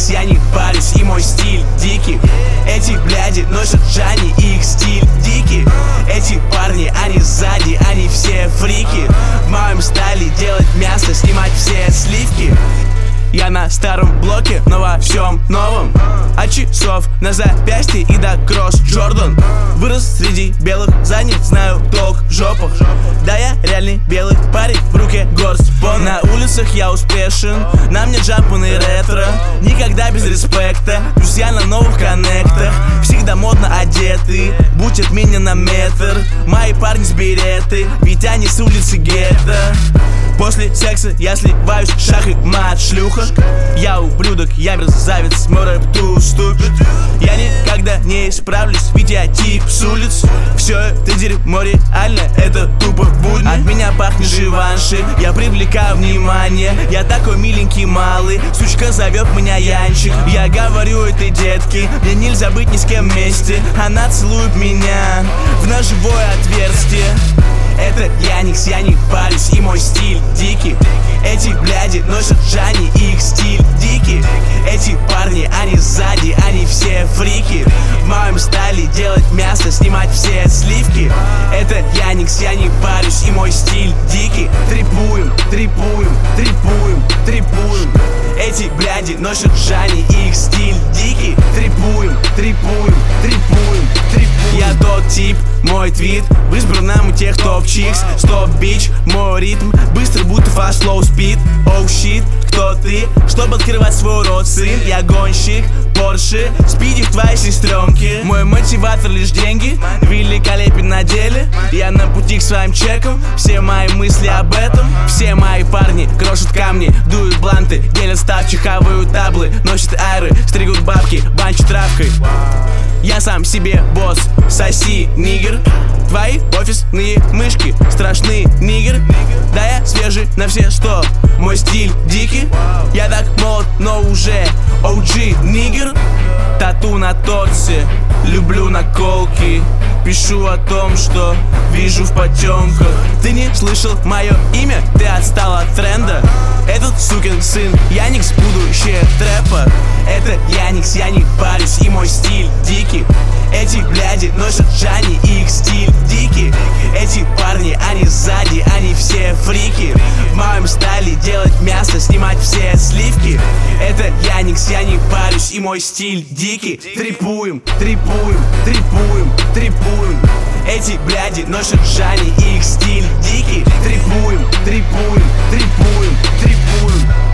Яникс, я не парюсь, и мой стиль дикий. Эти бляди носят Джани, и их стиль дикий. Эти парни, они сзади, они все фрики. В моем стайле делать мясо, снимать все сливки. Я на старом блоке, но во всем новом. От часов на запястье и до кросс Джордан. Вырос среди белых задниц, знаю толк в жопах. Да, я реальный белый парень, в руке горсть пон. На улицах я успешен, на мне джампан и ретро. Никогда без респекта, друзья на новых коннектах. Всегда модно одеты, будь от меня на метр. Мои парни с береты, ведь они с улицы гетто. После секса я сливаюсь, шах и мат, шлюха. Я ублюдок, я мерзавец, мой рэп too stupid. Я никогда не исправлюсь, ведь я тип с улиц. Все это дерьмо реально, это тупо будни. От меня пахнет Живанши, я привлекаю внимание. Я такой миленький малый, сучка зовет меня Янчик. Я говорю этой детке, мне нельзя быть ни с кем вместе. Она целует меня в ножевое отверстие. Это Яникс, я не парюсь, и мой стиль дикий. Эти бляди носят Джани, и их стиль дикий. Эти парни, они сзади, они все фрики. В моем стайле делать мясо, снимать все сливки. Это Яникс, я не парюсь, и мой стиль дикий. Трипуем, трипуем, трипуем, трипуем. Эти бляди носят Джани, и их стиль дикий. Трипуем, трипуем, трипуем, трипуем. Я тот тип, мой твит в избранном у тех топ-чикс. Стоп, бич, мой ритм быстро, будто fast slow speed. Oh shit, кто ты, чтобы открывать свой рот, сын? Я гонщик, Порше, спиди в твоей сестренке. Мой мотиватор лишь деньги, великолепен на деле. Я на пути к своим чекам, все мои мысли об этом. Все мои парни крошат камни, дуют бланты, делят ставчи, хавают таблы, носят айры, стригут бабки, банчат травкой. Я сам себе босс, соси, нигер. Твои офисные мышки, страшные нигер. Да, я свежий на все 100, мой стиль дикий. Я так молод, но уже OG нигер. Тату на торсе, люблю наколки. Пишу о том, что вижу в потемках. Ты не слышал мое имя, ты отстал от тренда. Этот сукин сын Яникс, будущее трэпа. Это Яникс, я не парюсь, и мой стиль дикий. Эти бляди носят Джани, и их стиль дикий. Эти парни, они сзади, они все фрики. В моем стайле делать мясо, снимать все сливки. Это Яникс, я не парюсь, и мой стиль дикий. Трипуем, трипуем, трипуем, трипуем. Эти бляди носят Джани, и их стиль дикий. Трипуем, трипуем, трипуем, трипуем.